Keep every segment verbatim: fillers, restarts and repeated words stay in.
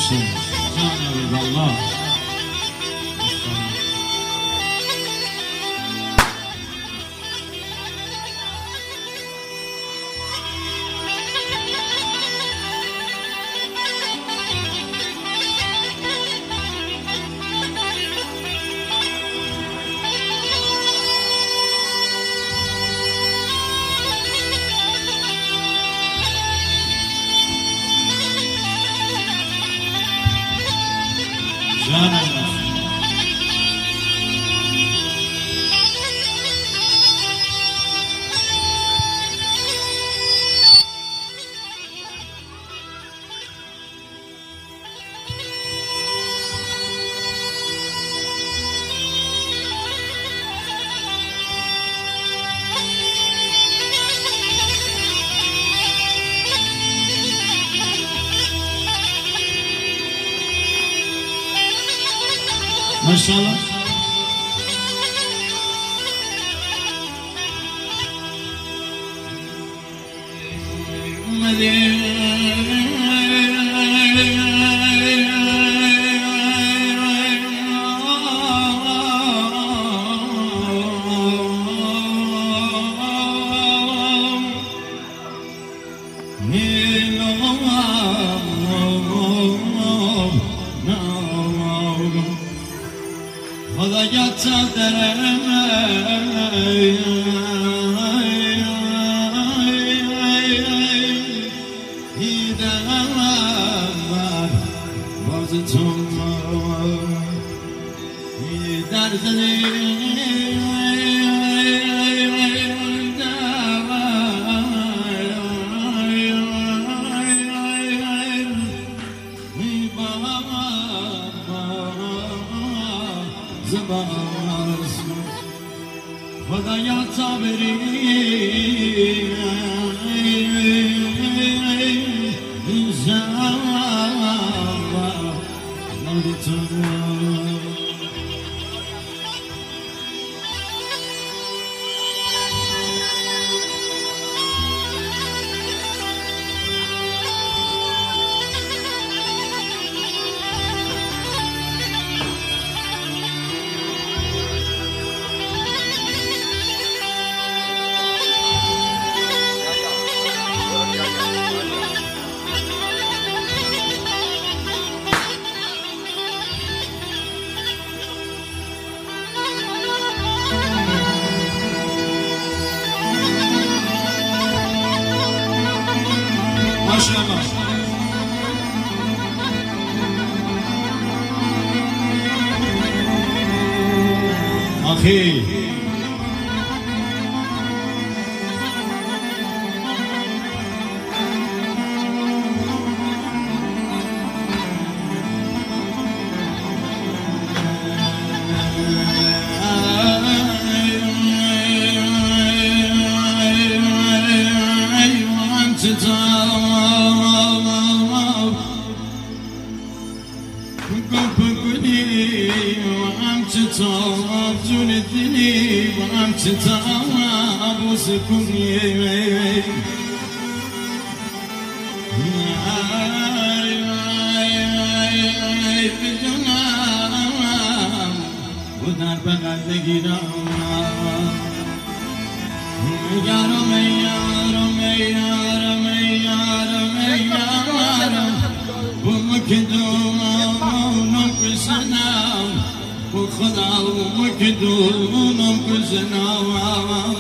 باشه جان الله. ماشاءالله. خدایا تقدرم دیدم باز تو در زنی خدایا تا بری این زمان نادی تو ماشاءالله. آخی جون الدنيا وأنت تعب وسكوني ودار بغل نگیرم یارم یارم یارم یارم یارم بمکدونم کشنم خدا بمکدونم کشنم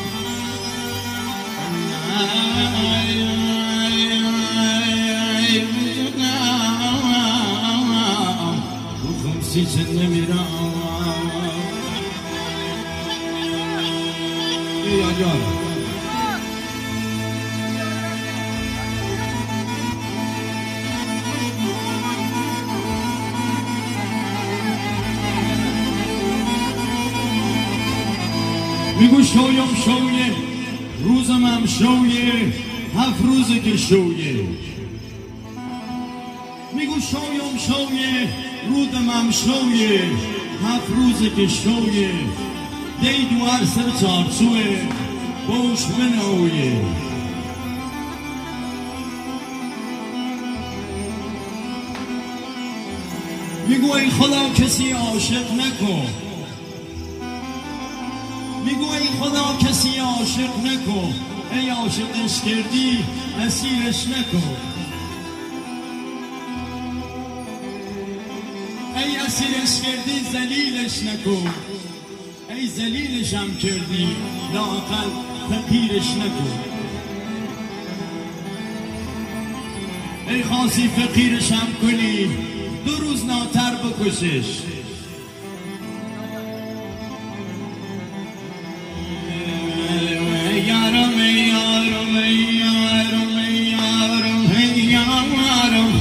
خمسی چند میرم یا جان میگو شویم شویه روزم هم شویه هفت روزه که شویه میگو شویم شویه رودم هم شویه هفت روزه که شویه دی دوار سر چارچوه بوش منویه میگو ای خدا کسی عاشق نکن، میگو ای خدا کسی عاشق نکن، ای عاشقش کردی اسیرش نکن، ای اسیرش کردی ذلیلش نکن، ای ذلیلش هم کردی لااقل فقیرش نکن، ای خاصی فقیرش هم کنی دو روز ناتر بکشش. یارم ای یارم ای یارم ای یارم ای یارم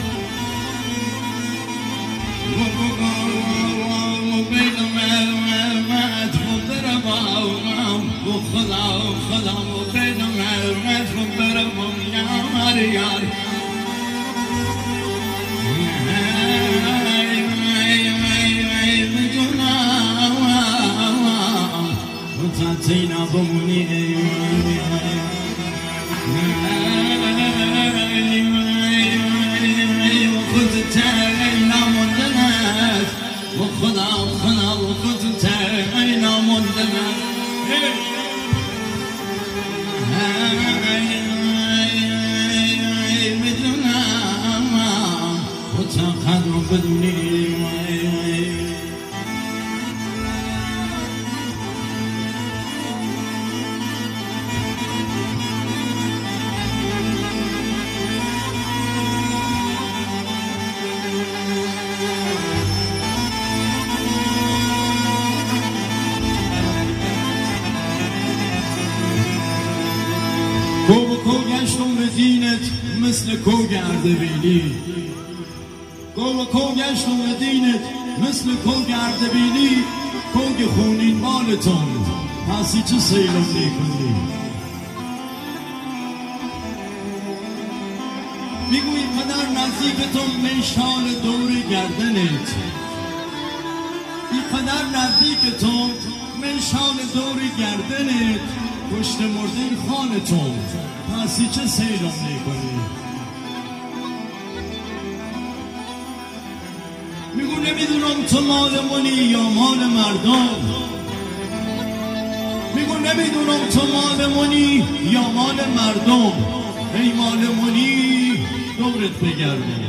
خدا خدا بینم مرمت برم یار یار تاتینا بمونی خود تاینا مندنت و خدا خدا و خود تاینا مندنت بدونم و تا قدر بدونی کو و کو گشتم به دینت مثل کو گردبیلی، کو و کو گشتم به دینت مثل کو گردبیلی، کو خونین مالتون پسی چه سیلم نیکنی. میگوی قدر نزدیکتون میشال دور گردنت، این قدر نزدیکتون میشال دور گردنت، پشت مرده خانتون پسی چه سیرم نیکنی. میگو نمیدونم تو مال منی یا مال مردم، میگو نمیدونم تو مال منی یا مال مردم، ای مال منی دورت بگردم.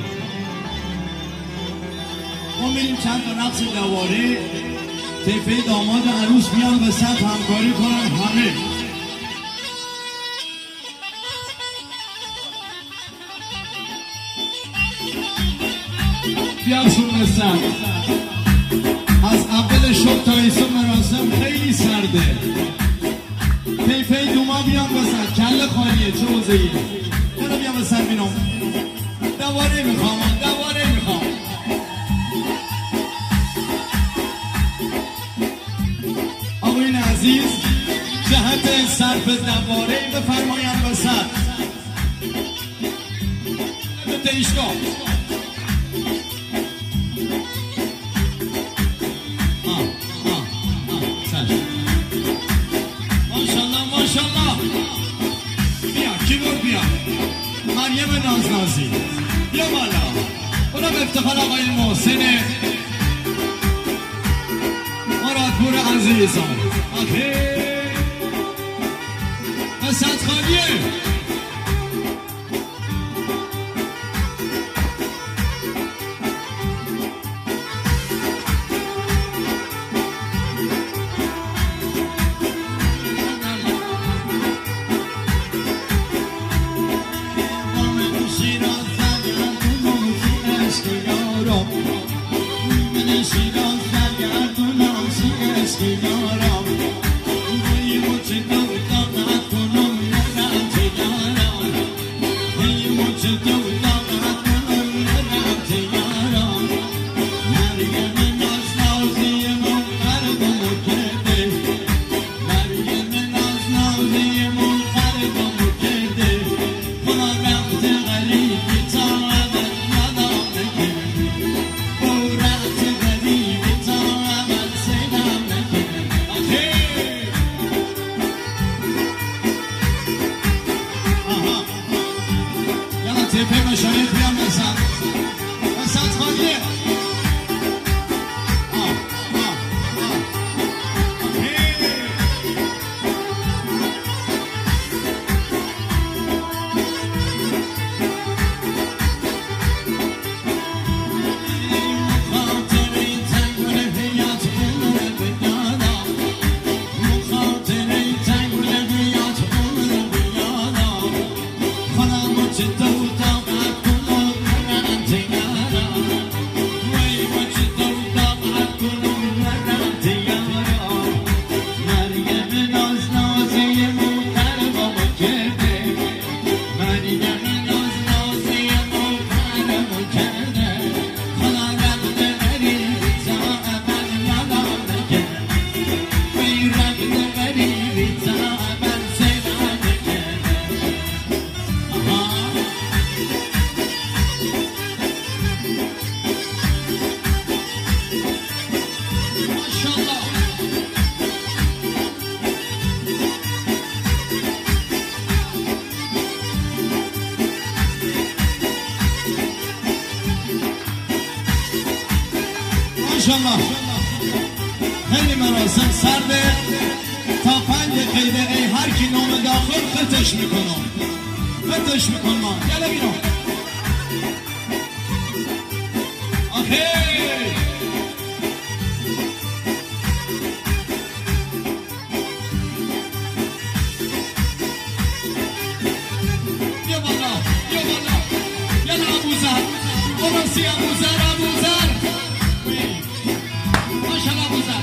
ما میریم چند تا رقص دواره، طیفه داماد عروس بیان وسط همکاری کنن همه. بیاشون رسن از اول شب تا ایسا مراسم خیلی سرده. طیفه دوما بیان وسط، کل خالیه چه وزهیه برو بیان وسط بینم. دواره میخوام دواره میخوام آقایون عزیز جهت صرف دواره بفرماین وسط به تیشگاه. مریم نازنازی بیا بالا، اونم افتخار آقای محسن مرادپور عزیزم. آخه وسط خالیه. Yara, ماشاءالله خیلی مراسم سرده تا پنج دقیقه ای هر کی نام داخل خطش میکنم خطش میکنم یالا بینو آخه بیا بالا بیا بالا یالا ابوذر برسی ابوذر ابوذر ماشاءالله ابوذر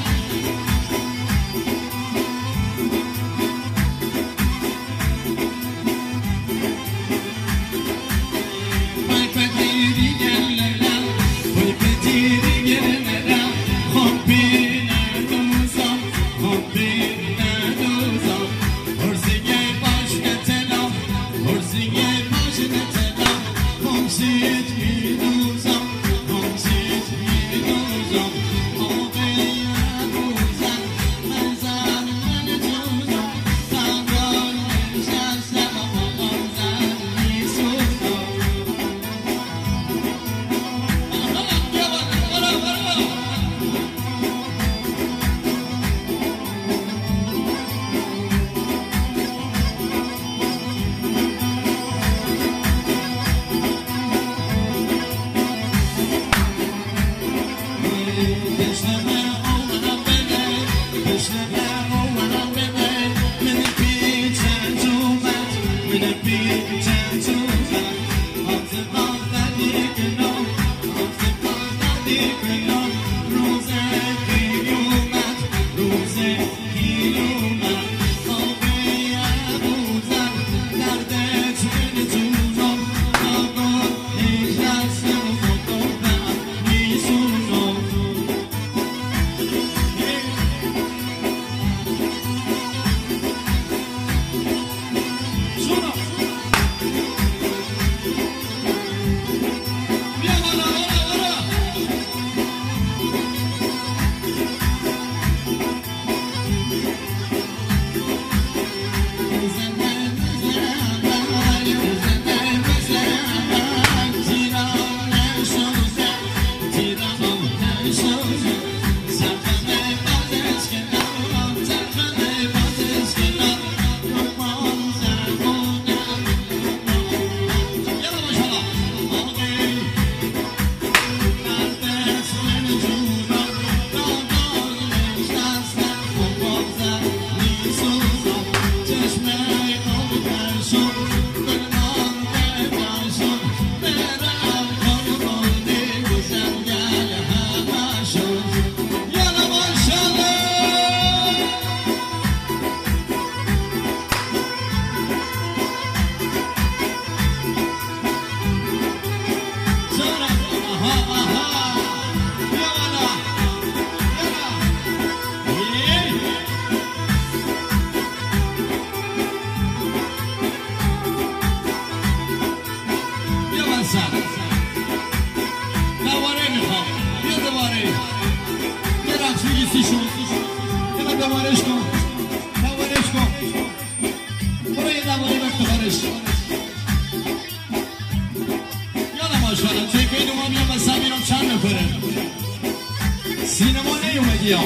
سینما نیومدی ها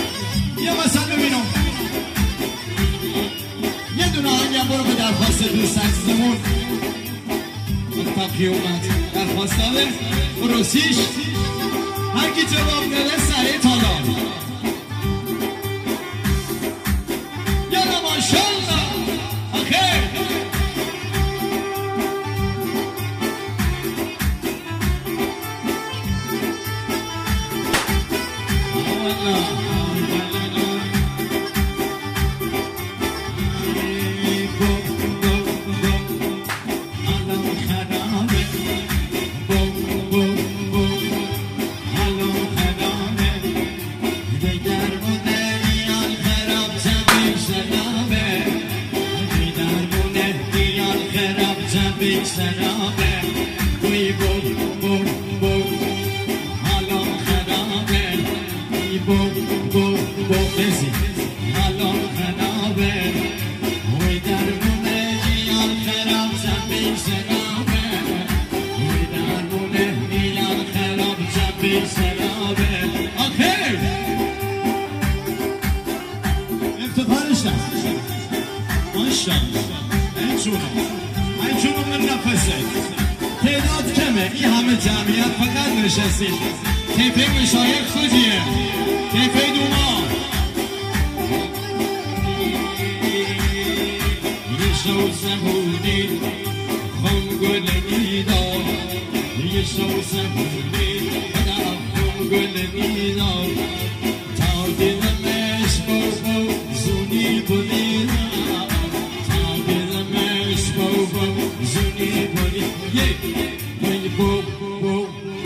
یه مثلا ببینم یه دونه آهنگم برو به درخواست دوست عزیزمون تاپی اومد درخواست داده روسیش هر کی جواب نده سریع تالا یالا ماشالله آخه Okay. ماشاءالله ای جونم ای جونم من نفسه تعداد کمه این همه جمعیت فقط نشستید تیپه مشایخ خوجیه تیپه دوما یه شو سهونی خون گل میدار یه شو سهونی خون گل میدار تا دیدمش بو بو زونی بودیدم تا دیدمش بو بو زونی بودیدم یه یه بو بو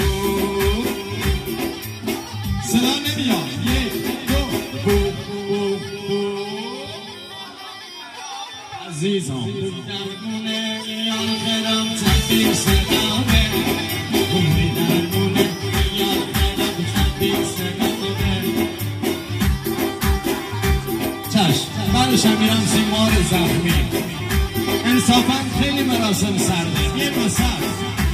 صدا نمیاد یه دو بو بو بو عزیزم درمونه آخرم تبدیل سلامه بوی درمونه آخرم تبدیل سلامه چشم برشم میرم سیمار زخمی انصافا خیلی مراسم سرده یه مسر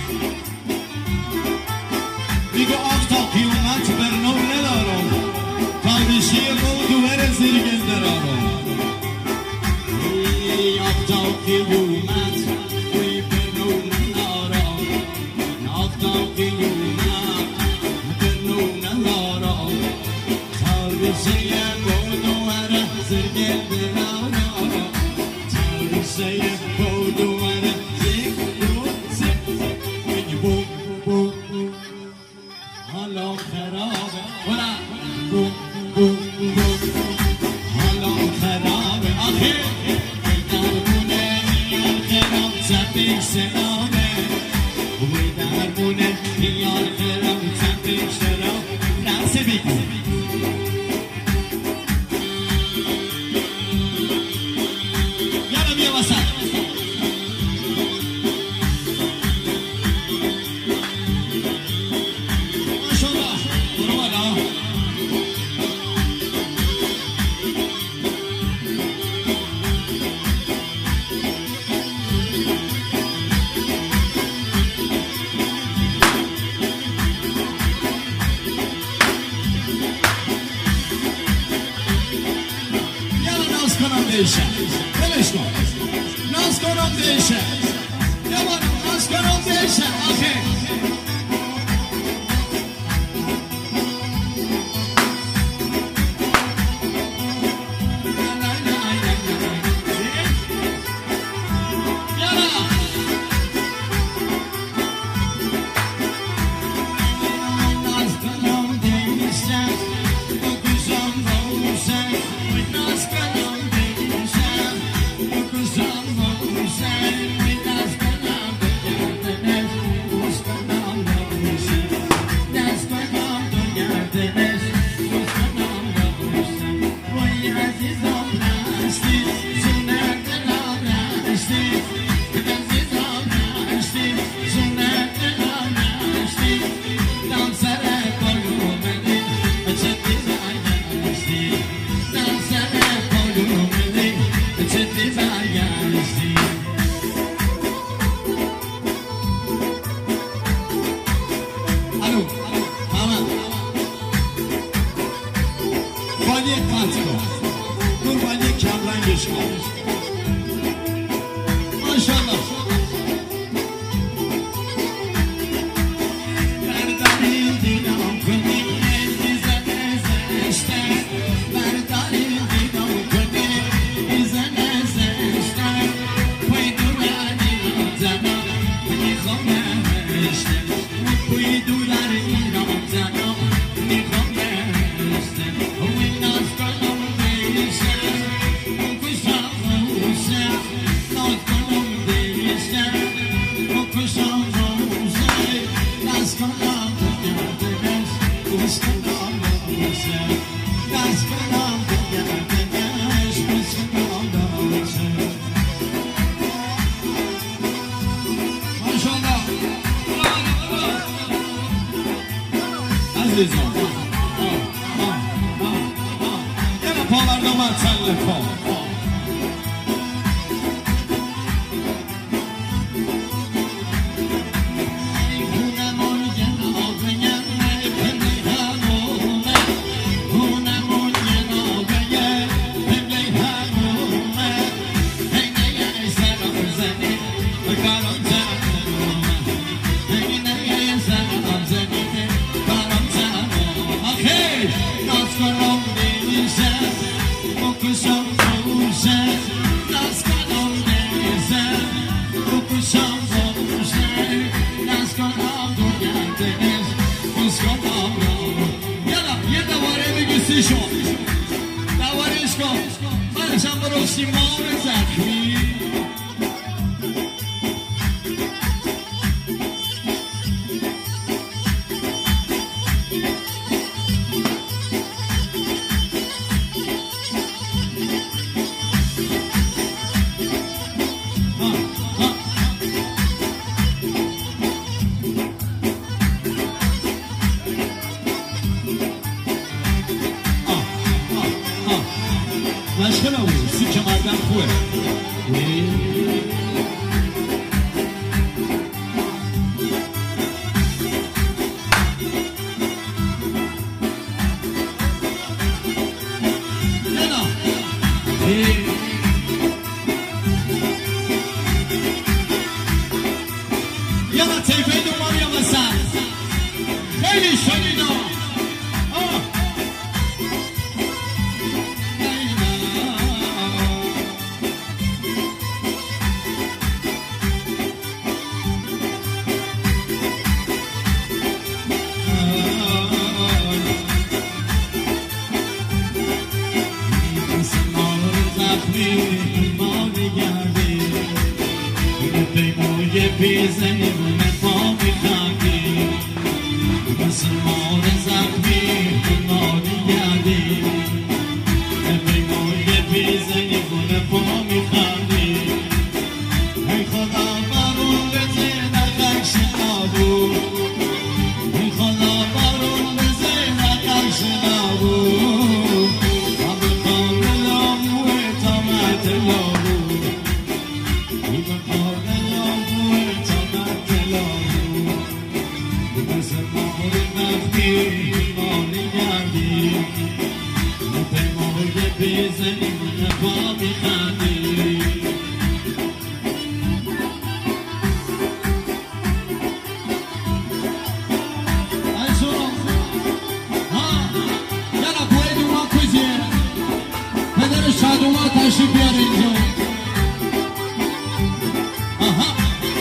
میگو آفتاب قیومت برنو ندارم تاریشی قود و بر زیرگل درارم آفتاب قیومت وی برنو ندارم آفتاب قیومت برنو ندارم تاریشی قود و بر زیرگل درارم تاریشی قود و بر زیرگل بو بو حالا خرابه ولا بو بو بو حالا خرابه آخه درمونه یار خراب تبدیل سلامه وی درمونه یار خراب تبدیل سلام نفسه بگو یالا بیا وسط دیشه بلش کن ناز کنم دیشه یه بار ناز کنم دیشه آخه Yine palardan var senle kal. باشی مار زخمی مشکل هم بود سی که مردم خوبه یالا تیفه دومار یا مثل خیلی شدیدا پیمای بیزنی من پا میخندی مثل مار زخمی ناری گردی پیمای بیزنی من پا میخندی ای خدا بارون بزه نقش نبود ای خدا بارون بزه نقش نبود هم بخواه لاموه تا متلابود ای بخواه بیزنی من پا میخندی ایسون ها یالا پای دوما کجیه پدر شادوما تشریف بیاره اینجا آها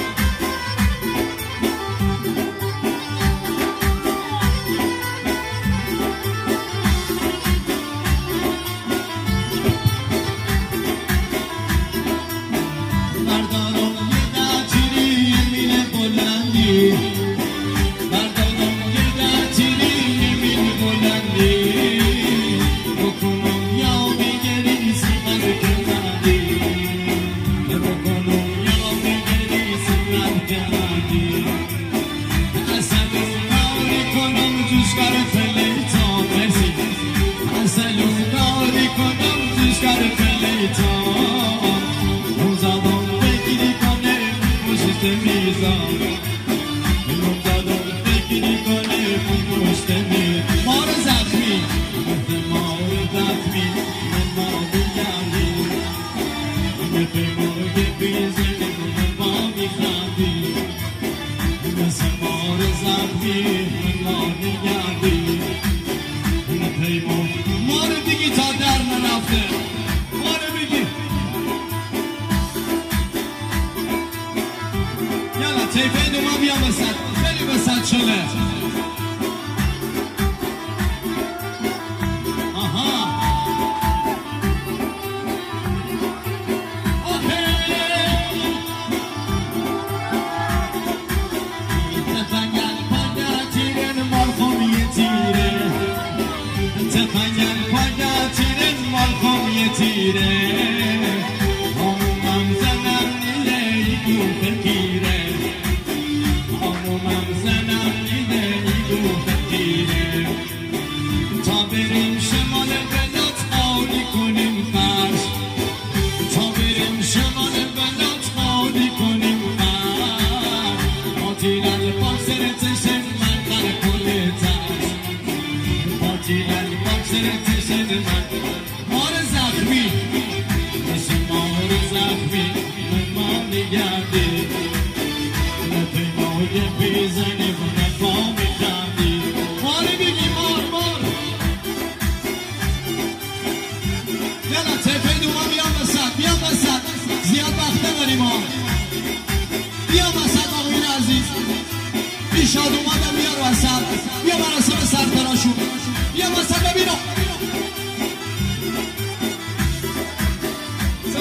مار زخمی مار زخمی من میگردی به موی بیزنی من با میخندی مثل مار زخمی من میگردی مار بگی تا در نرفته مار بگی یالا تیفه دوما بیا بسد خیلی بسد شده تیره آمومم زنم نیده ایگو فکیره آمومم زنم نیده ایگو فکیره تا بریم شمال بلاد آلی کنیم فرش تا بریم شمال بلاد آلی کنیم فرش آتیلن باکسر تشن من در کل ترس آتیلن باکسر تشن من مار زخمی مثل مار زخمی من ما نگردی پیمای بیزنی من پا میخندی ماری بگی مار مار یالا تیفه دوما بیام بسد بیام بسد زیاد وقت داریم ها بیام بسد آقایون عزیز بی شاد اومدم بیار وسط بیا مراسم سرتراشون بیا وسط ببینم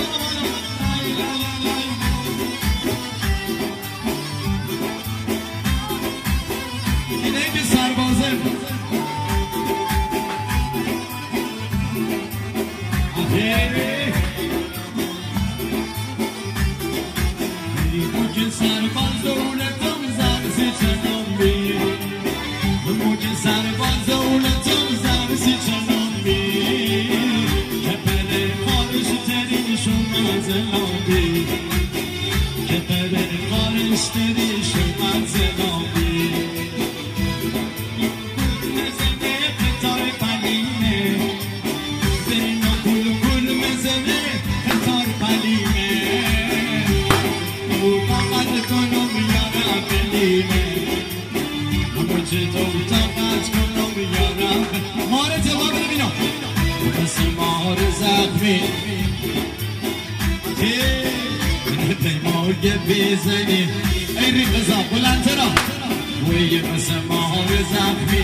بیزنی ای ریقزا بلندترا وی مثل مار زخمی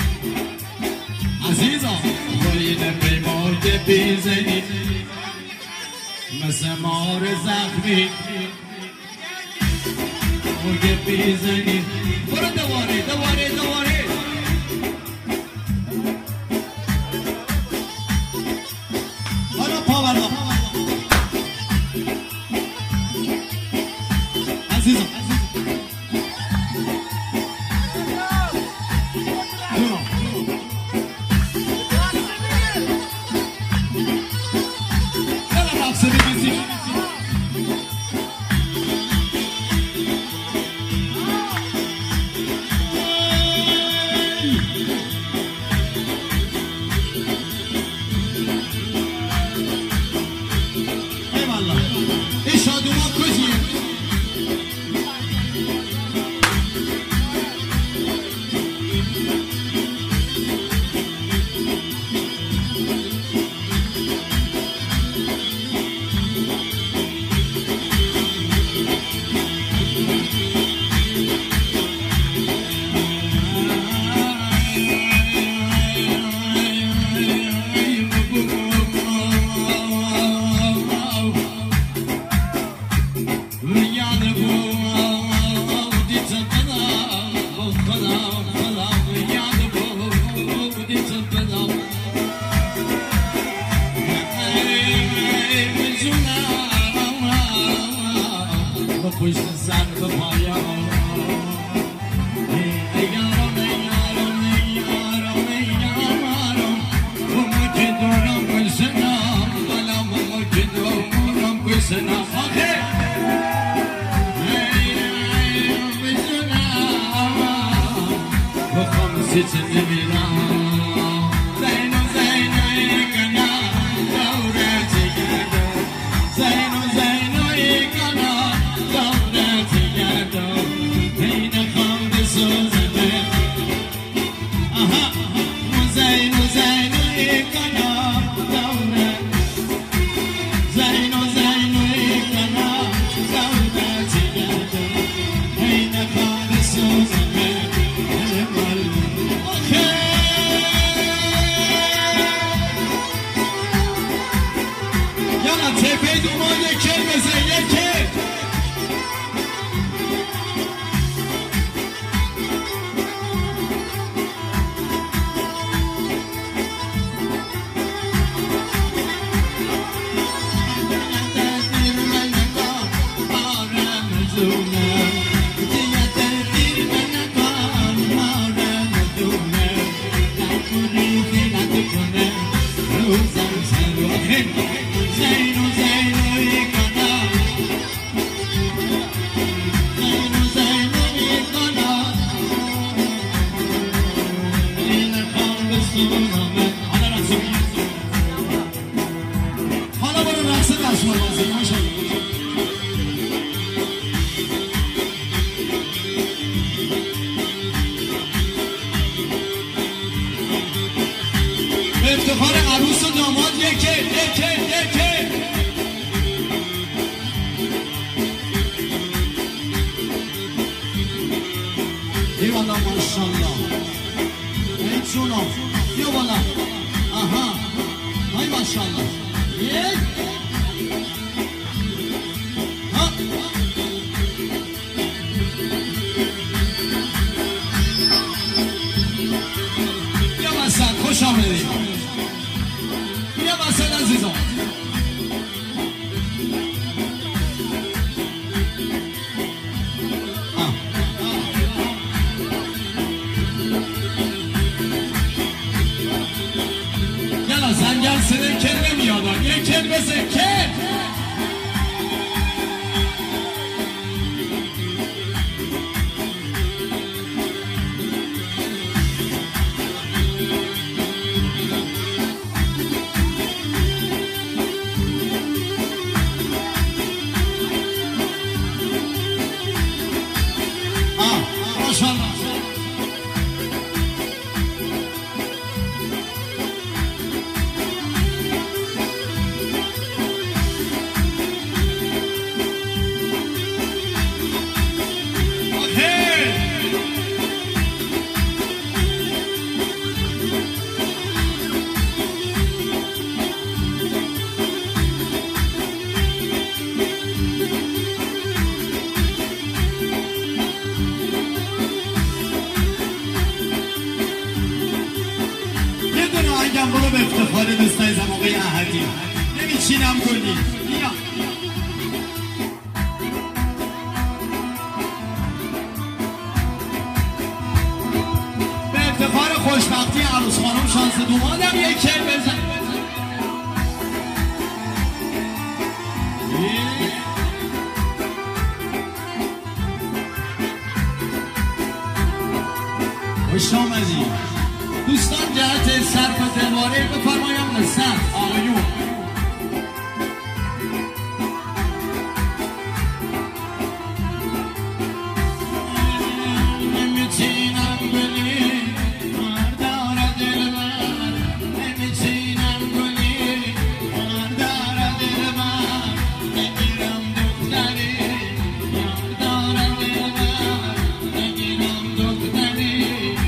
عزیزا وی نپیمای بیزنی مثل مار زخمی وی بیزنی برو دواره دواره دواره حالا پاورا عزیزم افتخار عروس و داماد یکه یکه یکه ای والا ماشالله ای جونم یا والا آها ای ماشالله یک صدای کل نمیاد یه کل بزن کل آهنگم برو به افتخار دوستای زم آقای احدی نمیچینم گلی بیا به افتخار خوشبختی عروس خانم شانس دومادم یک کل بزن خوش آمدی دوستان جهت صرف درباره بفرمایم لسن آقایون نمیتینم گلی مردار دل من نمیتینم گلی مردار دل من نگیرم دختری یاردار دل من نگیرم دختری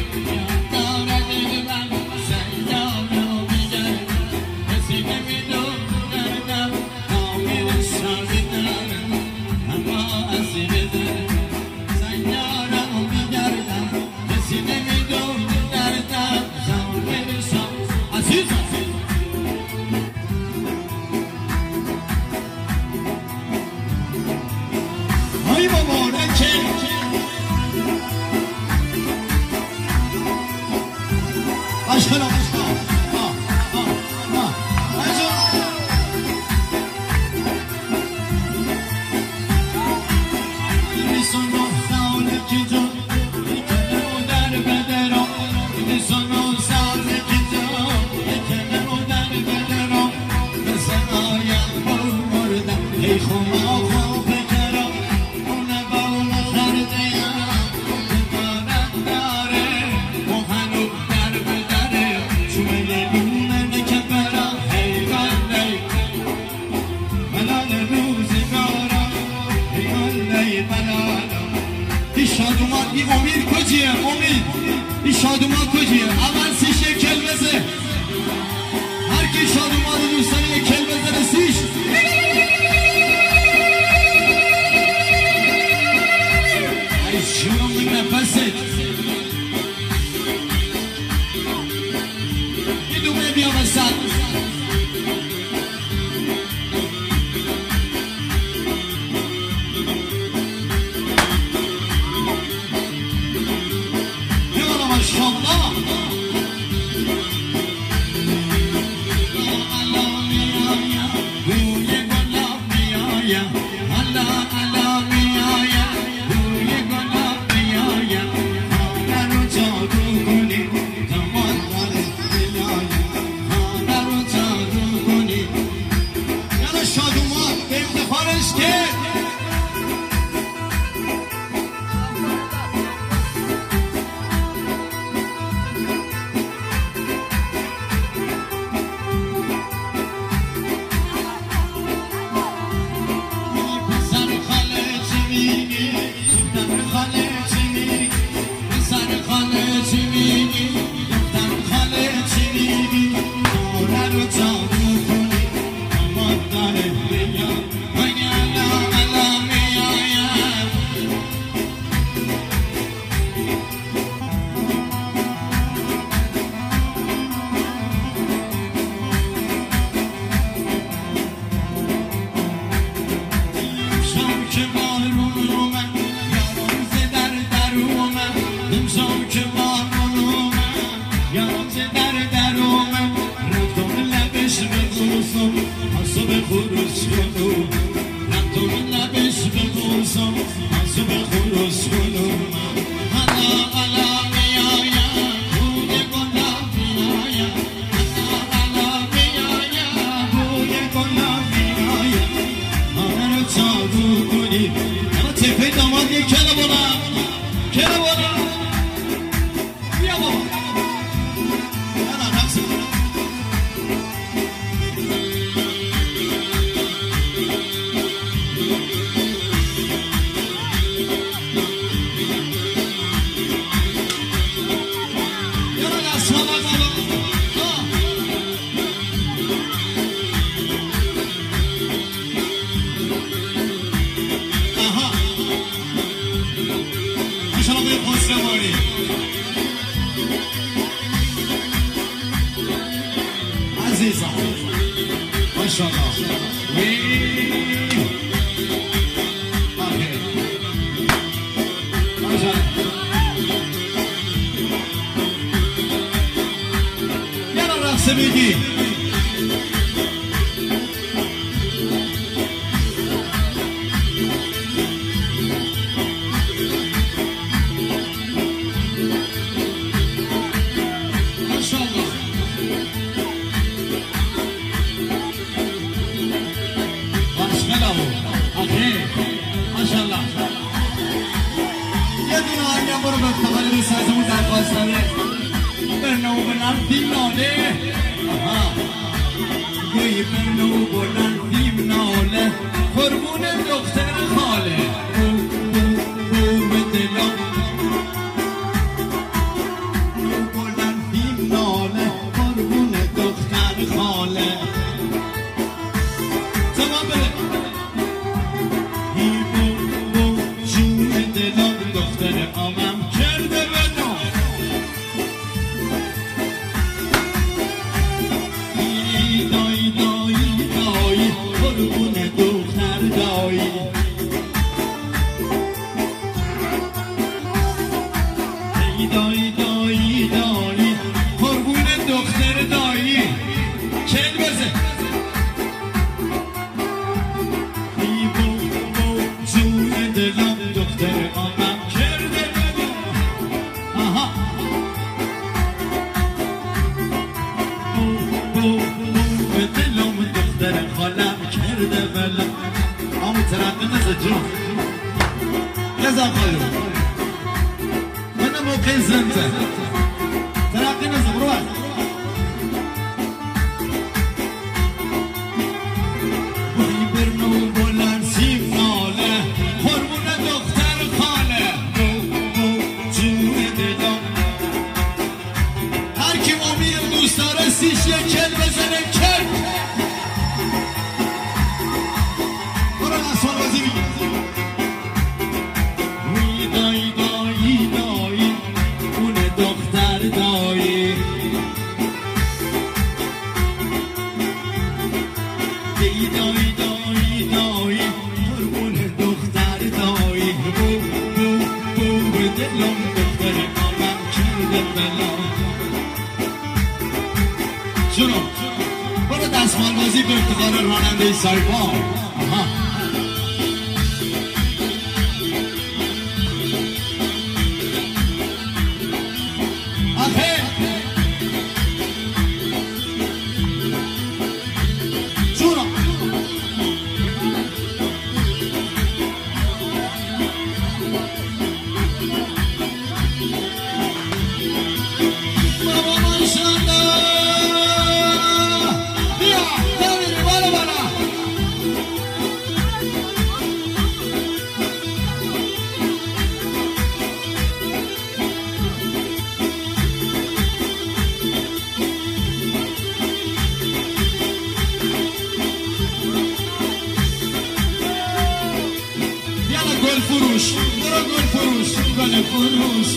این امید کجیه امید این شادومان کجیه اول سیش یک کل بزه هر کی شادومان رو دوستان یک کل بزنه سیش ای شروع نفست این دومه بیا وسط جادو کنی اما تپه داماد یک کله بالا کله بالا بیا بابا نه نه نفسی عزیزم ماشاءالله یه رقصه بگی سازمون درخواستانه برنو بلند فیم ناله گوی برنو بلند فیم ناله قربون دختر خاله بو بو بو دلم برنو بلند فیم ناله قربون دختر خاله تمام بره ای بو بو جون دلم دختر آمم دایی دایی دایی قربون دختر دایی کل بزه ای بو بو جون دلم دختر آمم کرده بدم آها بو بو بو دلم دختر خالم کرده بدم آمو ترقی نزد جون نزد خالو موقع زنده ترقی نزم رو باید بایی برنو بلند سیم ناله قربون دختر خاله بو بو جون دلم هر کی امیر دوست داره سیش یک کل بزنه کل برو نسوان بازی بگی وی دایی دایی دایی دختر دایی ای دایی دایی دایی قربون دختر دایی بو بو بو به دلم دختر آمم کرده بلم شنو برو دستمال بازی به افتخار راننده سایپا آها گل فروش برو گل فروش گل فروش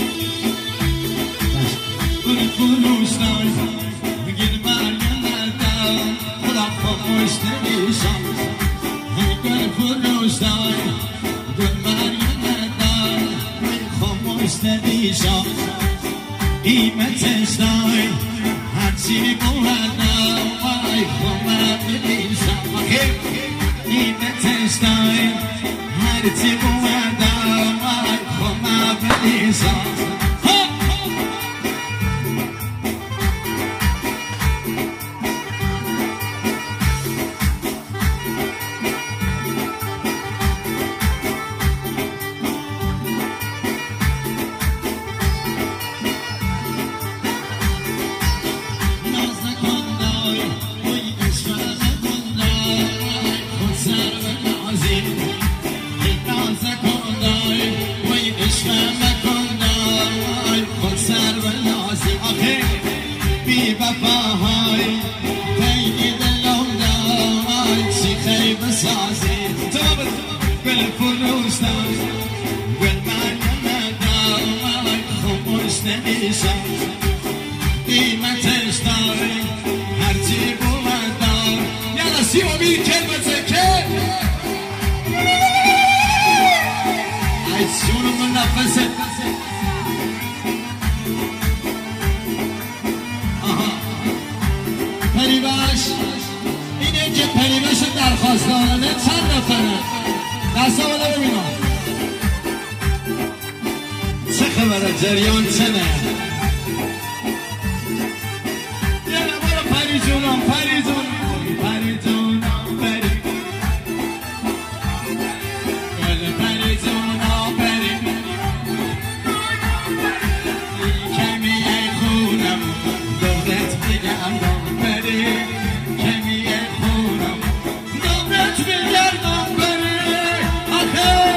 گل فروش نای بگیر مریم ندم خدا خاموش نمیشم گل فروش نای گل مریم ندم خاموش نمیشم قیمتش نای هرچی بودم وای خامم نمیشم قیمتش نای هرچی بودم وای خامم نمیشم سازی ناز کندای وی عشق مکندای خود سر و نازی آخه بی وفاهای تیگی دلم دای چی خیب سازی گل فروش دای گل مریم دای خموش نمیشم قیمتش داری هرچی بود دار یالا سی امید کلمته که ای جونم نفسه آها پریبش اینه که پریبش درخواست دارنه چند نفره دستا بده ببینم چه خبره جریان چنه پری جونم پری جونم پری جونم پری گل پری جونم پری کمیه خونم دورت بگردم پری کمیه خونم دورت بگردم پری آخه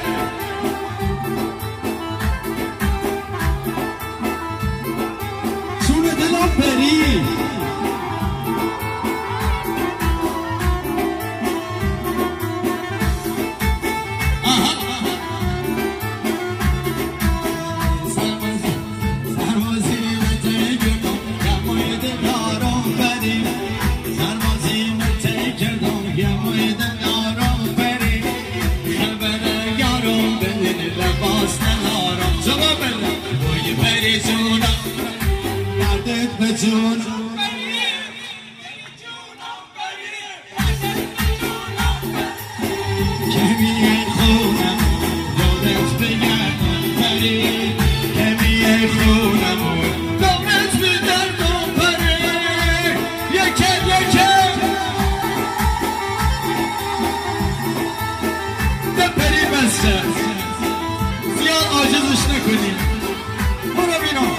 جون دلم پری جون کمیه خونم دورت بگردم پری کمیه خونم دورت بگردم پری یکم یکم به پری بسته زیاد عاجزش نکنیم برو بینم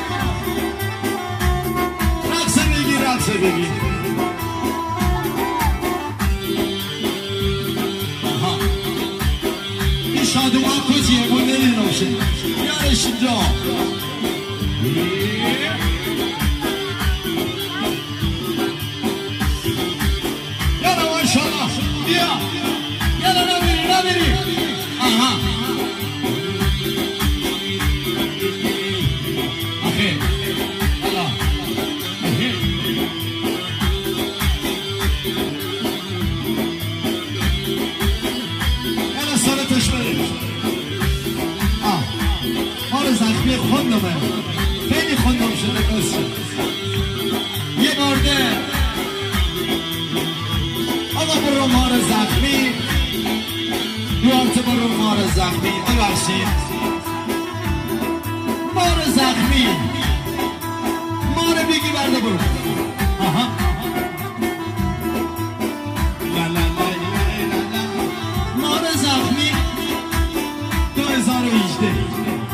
رقصه بگی آها این شادومان کجیه بود نمیدونمشه یارش اینجا یالا ماشالله بیا یالا نبیری نبیری آها آخه یالا زخمی خوندمه خیلی خوندم شده کسی یه مرده آقا برو مار زخمی دوارت برو مار زخمی ببخشید مار زخمی مار بگی برده برو آها لا لا لا لا لا مار زخمی دو هزار و هجده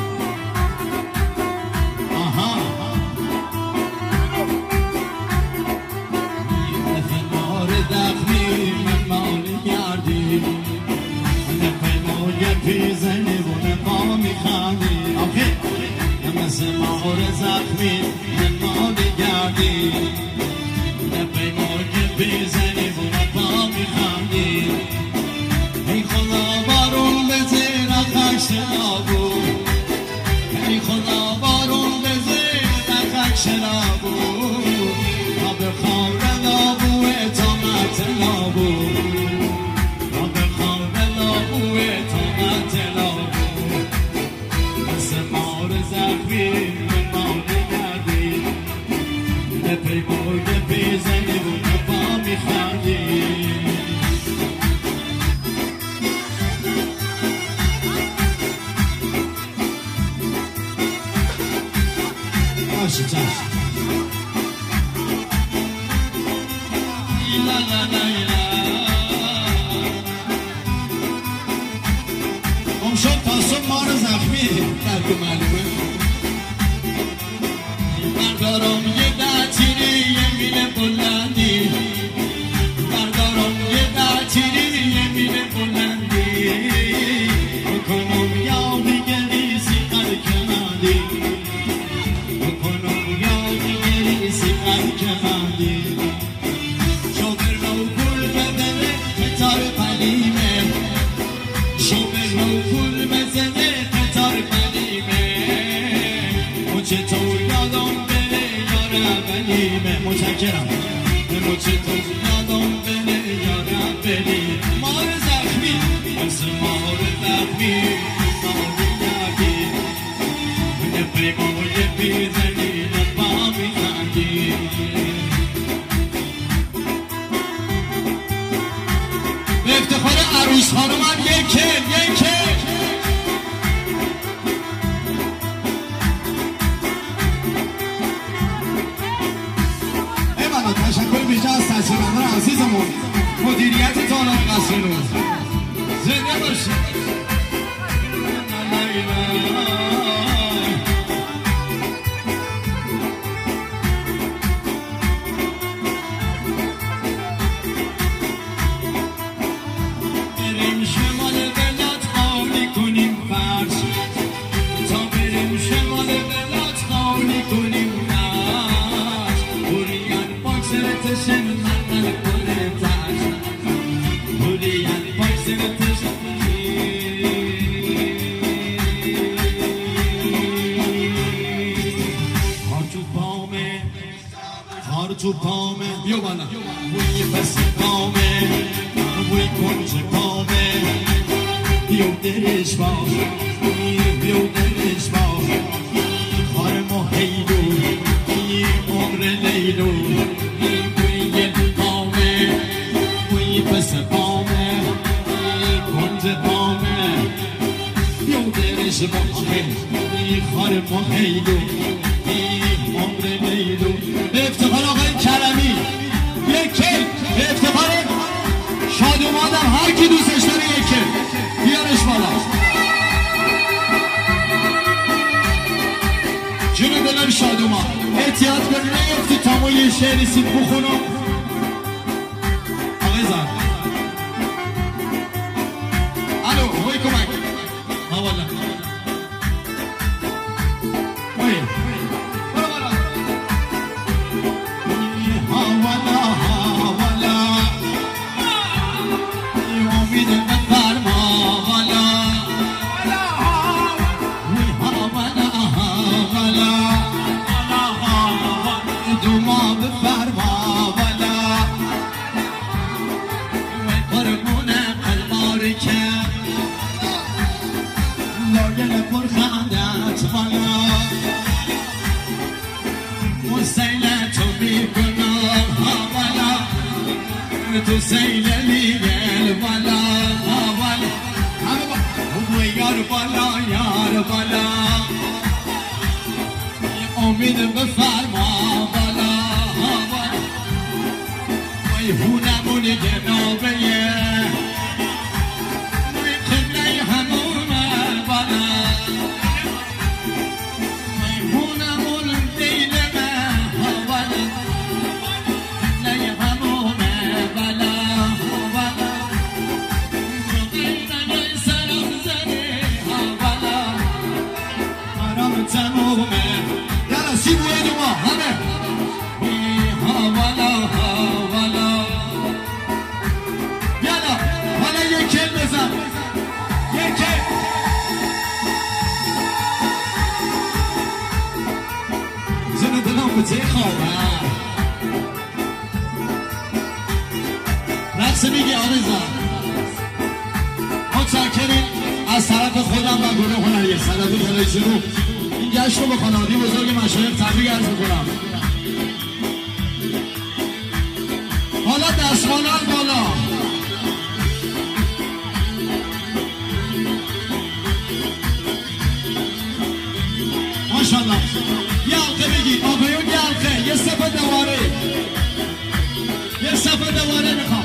پیزنی بونه ما میخوادی آخه مثل مار زخمی من مالی گردی نپی مرگ پیزنی بونه ما میخوادی ای خدا بارون به زیر خکش نابو ای خدا بارون به زیر خکش نابو تا به خور نابو اطامت نابو پی مرگ بیزنی بود با میخوادی باشه چشم لا لا لا لا اون شد تاسم مار زخمی در تو معلومه بردارم یه دچیری یمین بلندی بردارم یه دچیری یمین بلندی متشکرم مچتون یادم بره یادم بری مار زخمی از مار زخمی ماری نگی یه پیمای بیزنی نفا میزنی به افتخار عروس خانومم یکه یکه تشکر بیشتر از تشکیل‌دار عزیزمون مدیریت تالار قصرنو زنده باشید بریم شمال بلاد خالی کنیم فرش تا بریم شمال بلاد خالی کنیم فرش بوریان باکسرتشن من من کنه تش بوریان باکسرتشن خار تو پامه خار تو پامه بیا بالا بوی پس پامه بوی کنج پامه بیو درش باش بیو درش باش خار ما هیلو بی عمر لیلو بوی پامه بوی پس پامه بوی کنج پامه بیو درش باش بی خار ما هیلو بی عمر لیلو به افتخار آقای کرمی یکی به افتخار شادومادم هر کی دوستش داره یکی بیارش بالا جون دلم شادومان احتیاط کنی نیفتی تامو یه شعری سید بخونم آقای زن الو وی کمک ها والا وی برو بالا ها والا ها والا امید من فرما والا ها والا ها والا دوما بفرما والا قربون قلباری که لاگل پرخندت والا مسیل تو بیگناه والا تو سیل لیگل والا والا و یار بالا یار بالا امید بفرما بالا وی هونمون جنابه وی قبله همونه بالا وی هونمون دیلمه بالا قبله همونه بالا بالا قبله سرم زنه بالا مرام تمومه یالا سی بوی دوما همه ها والا ها والا یالا حالا یک کل بزن یک کل زن دلم به تی خوابه رقص میگی آرزا متشکریم از طرف خودم و گروه هنری صدف تلویزیون این جشن رو به خانواده بزرگ مشایخ تبریک عرض می‌کنم. حالا دستمالان بالا ماشاءالله یه حلقه بگی آقایون یه حلقه یه صفحه دواره یه صفحه دواره میخوام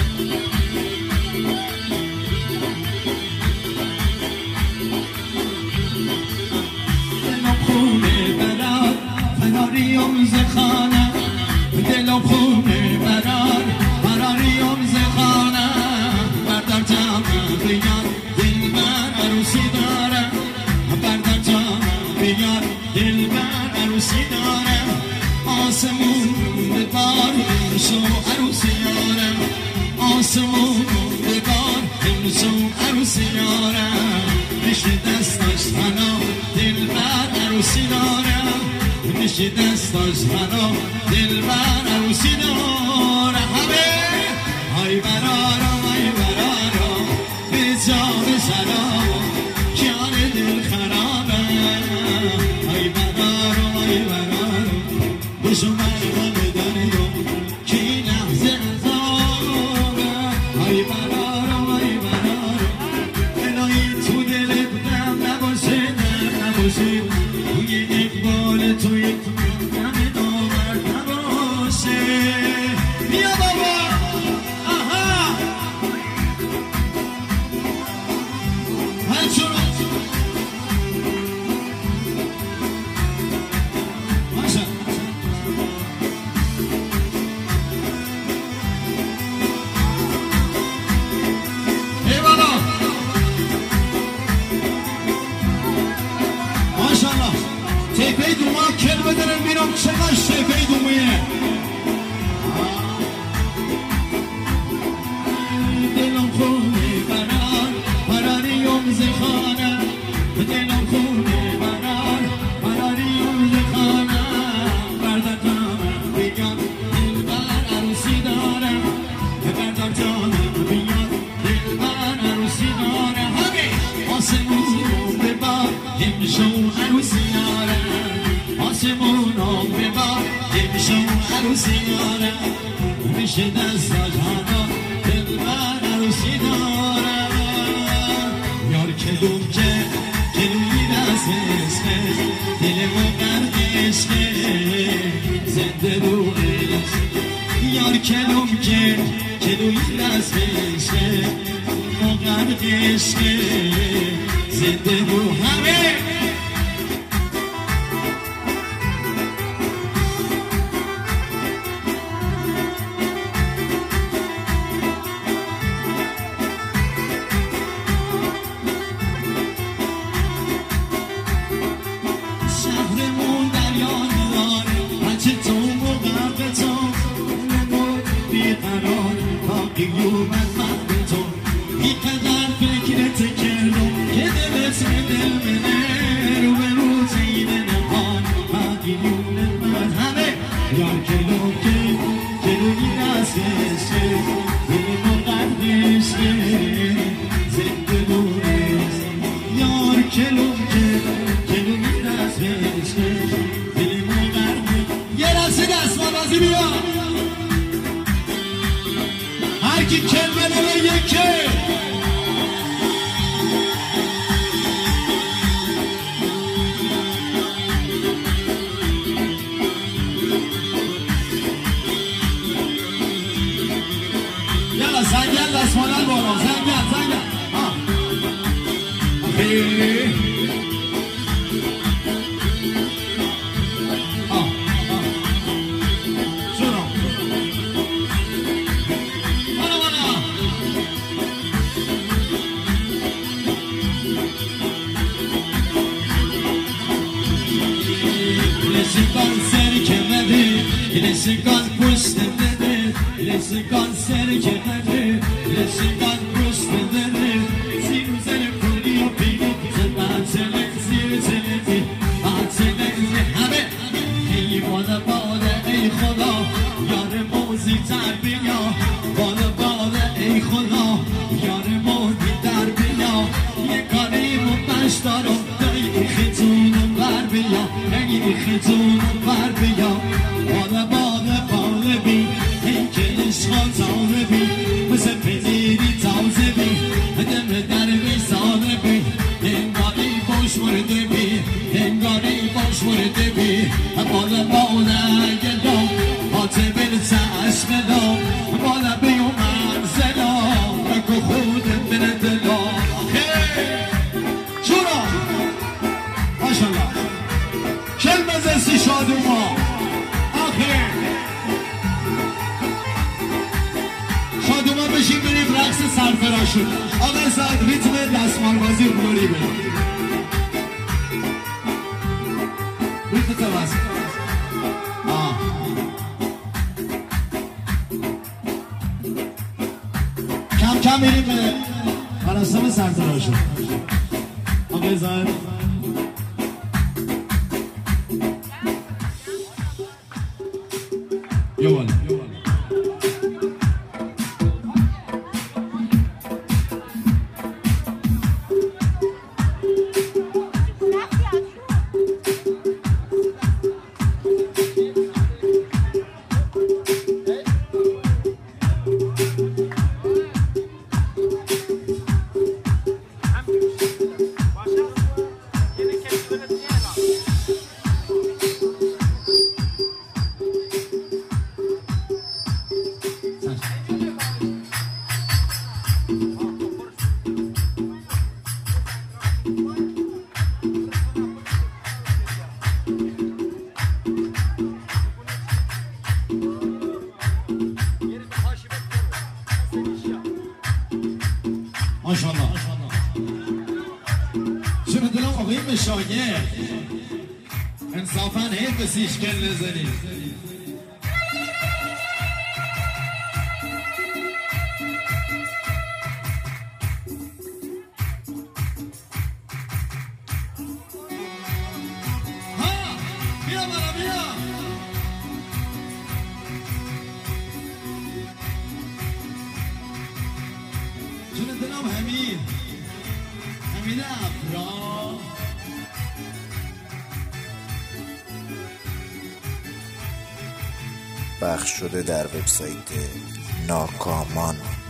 فراریم ز خانه دلم خونه برار فراریم ز خانه بردار جام بیار دل بر عروسی داره بردار جام بیار دل بر عروسی داره آسمون ببار امشو عروسی داره آسمون ببار امشو عروسی داره پیش دستش تنها دل بر عروسی داره میشه دستاش خراب دل بر عروسی دار همه های برارم های برارم به جام شراب کیان دل خرابه های برارم های برارم به شما رو بدانیم که این لحظه عذابه های برارم های برارم الهی تو دل بودم نباشه نباشه توی اقبال توی همه داور نباشه بیا بابا آها هر چون باشا ای بالا ماشاءالله تیپه دوما کل بدرن بیرم چقدر تیپه دومیه دلم خونه برار براریم زخانه دلم خونه برار براریم زخانه بردار جانم بیان دل بر عروسی دارم بردار جانم بیان دل بر عروسی دارم آسمون به بار امشو عروسی دارم آسمون به بار امشو عروسی دارم میشه دستاش هانا دل بر عروسی دارم یار کلوم که کلوی دست عشقه دل ما قرد عشقه زنده رو عشق یار کلوم که کلوی دست عشقه ما قرد عشقه زنده رو همه شهرمون دریا نداره بچه تو مقرق تو نمود بیقرار باقی اومد مرد تو بیقدر فکرت کردم که دلت به دل منه رو به رو زیر نهان باقی اومد مرد همه یار کلو که کلوی دست عشقه دل مقرق عشقه زنده رو عشق یار کلو که کلوی دست عشقه دل مقرق یه رسه دست بازی بیا هر کی کلمه نمه یکه یلا زنگل دست مادر بالا زنگل زنگل آه آخی آه آه شروع بالا بالا Klassikon serkemedi, klassikon pustemedi, klassikon serkemedi, klassikon pustemedi. Ziruzeli kuri pili, zebatele zirzeleti, batele zihame. Ey bana bana ey Khoda, yar mozi tarbiya. Bana bana ey Khoda, yar mozi tarbiya. Ye karim baştarom, ey khitunum var biya. Ey khitunum var biya. Bana bana bana bi, ey kelişkan talebi. Mesela pediri tazebi, hedem derbi sahibi. Engari boş vurdu bi, engari boş vurdu bi. Bana bana geldim, hatibin taşmedim. Bana biyum arzelam, bako khudem benedelam. شورا ماشاءالله کلمه زستی شادوما آخر شادوما بشین بریم رقص سرفراشون آقا ساعت ریتم دستمالبازی بلوری بریم ریتم تواز آه کم کم بریم به مراسم سرفراشون آقا زاید مقیم شاگرد انصافا حیف سیشکل نزنید. ها بیا برا بیا جون دلم حمید حمید افرا پخش شده در وبسایت ناکامان.